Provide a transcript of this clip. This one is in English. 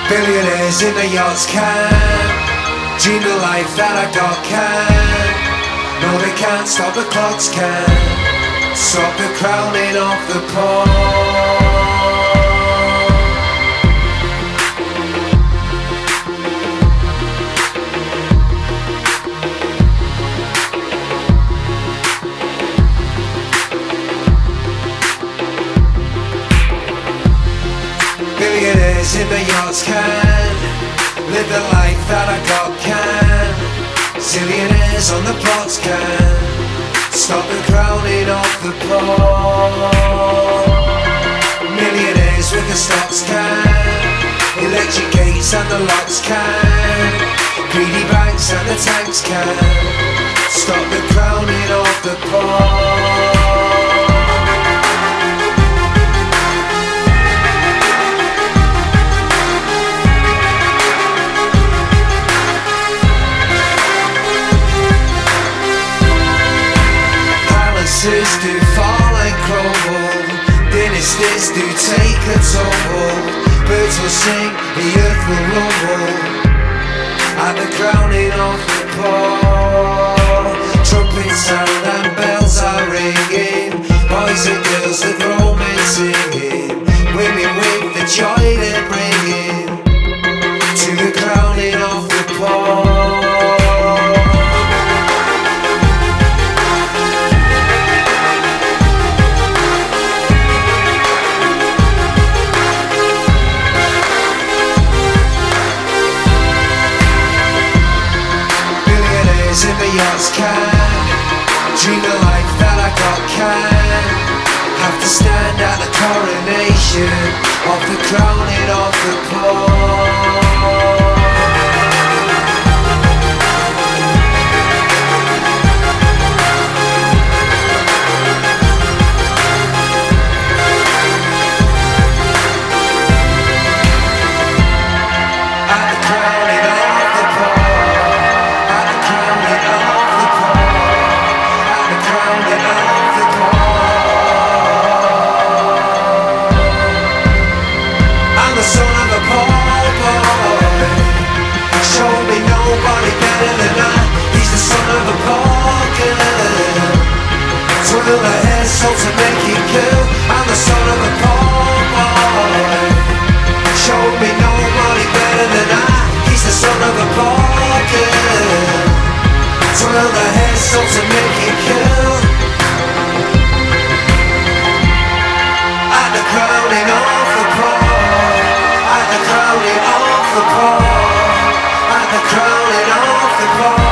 Billionaires in the yachts can dream the life that I got can. No, they can't stop the clocks, can stop the crowning of the poor. Billionaires in the yachts can live the life that I got can. Zillionaires on the plots can stop the crowning of the poor. Millionaires with the stocks can electric gates and the locks can. Greedy banks and the tanks can stop the crowning of the poor. Palaces do fall and crumble, dynasties do take a tumble. Birds will sing, the earth will rumble at the crowning of the poor. Trumpets sound and bells are ringing, boys and girls that grow men singing, women with the joy they're bringing to the crowning of the poor. In the yachts can dream the life that I got can have to stand at the coronation of the crowning of the poor. Twirl the hair so to make it curl. I'm the son of a poor boy. Showed me nobody better than I. He's the son of a poor girl. Twirl the hair so to make it curl. At the crowning of the poor. At the crowning of the poor. At the crowning of the poor.